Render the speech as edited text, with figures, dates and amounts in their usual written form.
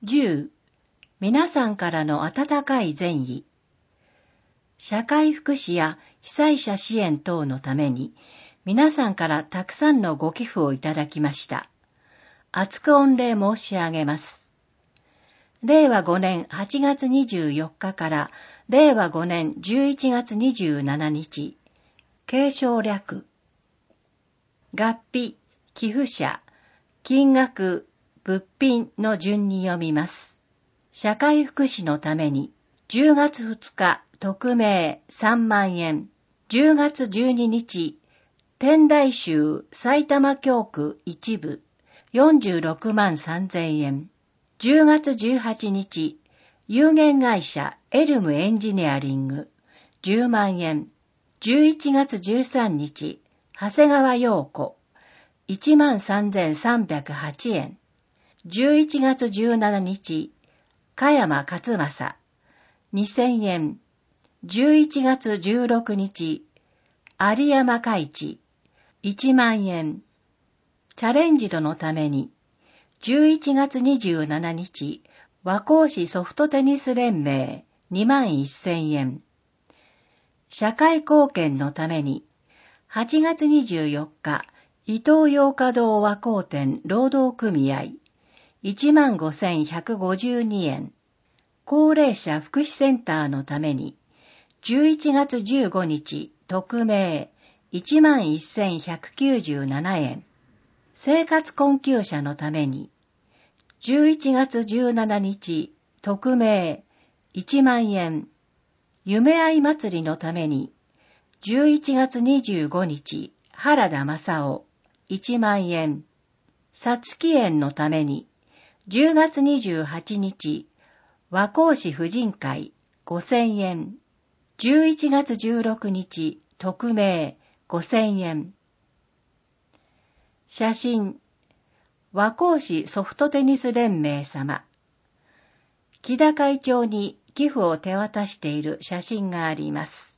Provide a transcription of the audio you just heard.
10、皆さんからの温かい善意。社会福祉や被災者支援等のために、皆さんからたくさんのご寄付をいただきました。厚く御礼申し上げます。令和5年8月24日から令和5年11月27日、継承略。合費、寄付者、金額、物品の順に読みます。社会福祉のために、10月2日、匿名3万円。10月12日、天台宗埼玉教区一部46万3000円。10月18日、有限会社エルムエンジニアリング10万円。11月13日、長谷川陽子13,308円。11月17日、加山勝正2000円。11月16日、有山海地1万円。チャレンジドのために、11月27日、和光市ソフトテニス連盟2万1000円。社会貢献のために、8月24日、伊東洋華堂和光店労働組合15,152円。高齢者福祉センターのために、11月15日、匿名11,197円。生活困窮者のために、11月17日、匿名1万円。夢愛祭りのために、11月25日、原田正夫1万円。さつき園のために、10月28日、和光市婦人会5000円。11月16日、匿名5000円。写真、和光市ソフトテニス連盟様。木田会長に寄付を手渡している写真があります。